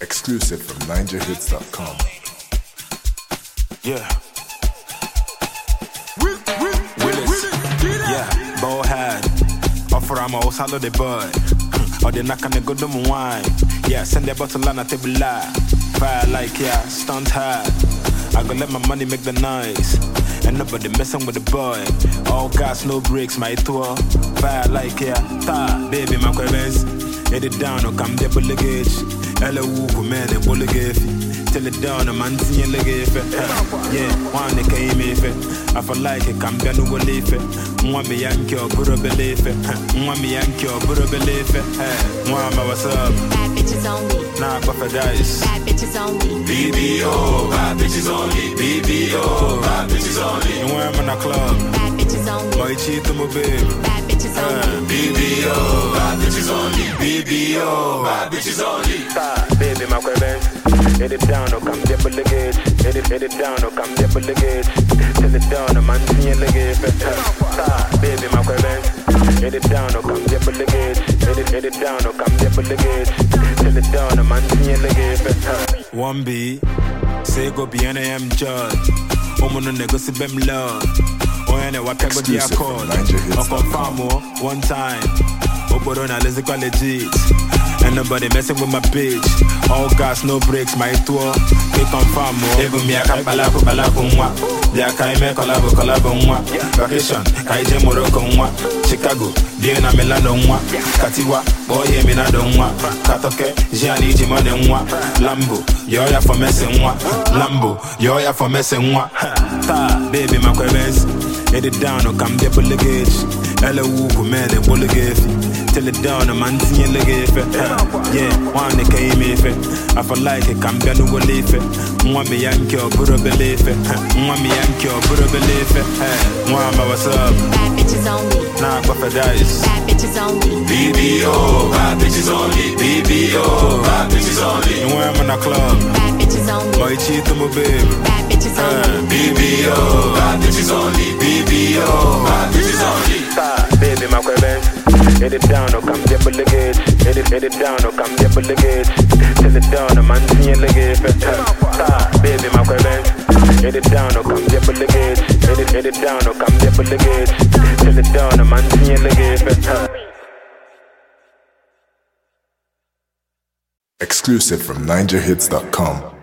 Exclusive from NinjaHits.com. Yeah. Willis. Yeah. Ball head. Offer I'm all salad the bird. Or the knock on the good wine. Yeah, send the bottle on a table live. Fire like yeah, stunt hard. I go let my money make the noise. And nobody messing with the boy. All gas, no brakes, my tour. Fire like yeah, ta, baby, my quavens. Hit it down or come double luggage. Hello, man, and bullet till it down, a man seeing legafe. Yeah, one they came if it. I feel like it, come down to a leaf. One me yankee or put a belief. One me yankee or put a belief. One, what's up? Bad bitches only. Nah, but for guys. Bad bitches only. BBO, bad bitches only. BBO, bad bitches only. And when I'm in a club, Bad bitches only. boy, cheat to my baby. Bad bitches only. BBO, bad bitches only. BBO, bad bitches only. Baby, my quavens. Hit it down or come double luggage. Hit it down or come double luggage. Till it down, a man seeing legafe. Baby, my quavens. Hit it down or come double luggage. Hit it down or come double luggage. Till it down, a man seeing legafe. One B, say go be an AM judge. Woman no go bem love. Oh, and what people the Exclusive accord. from NinjaHits.com. I confirm one time. Oborona, let's go legit. And nobody messing with my bitch. All gas, no brakes, my tour. They confirm more. Even me, I can't balaku mwa. Dia kai me collabo mwa. Vacation, kai je Morocco mwa. Chicago, dia na Milano mwa. Katiwa, boy me na don mwa. Katoke, jiani jimone mwa. Lambo, yo ya for messing mwa. Lambo, yo ya for messing mwa. Ta, baby, my quavens. Hit it down or come double luggage. Hello, man, and bullet till it down, a man seeing legafe. Yeah, one they came if it. I feel like it, come down to a leaf. One me yankee or put a belief. One me yankee or put a belief. One, what's up? Bad bitches only. Nah, but for guys. Bad bitches only. BBO, bad bitches only. BBO, bad bitches only. And when I'm in a club, Bad bitches only. boy, cheat to my baby. Bad bitches only. BBO, bad bitches only. BBO, bad bitches only. Baby, my quavens. Hit it down or come double luggage. Hit it down or come double luggage. Till it down, a man seeing legafe. Baby, my quavens. Hit it down or come double luggage. Hit it down or come double luggage. Till it down, a man seeing legafe. Exclusive from NinjaHits.com.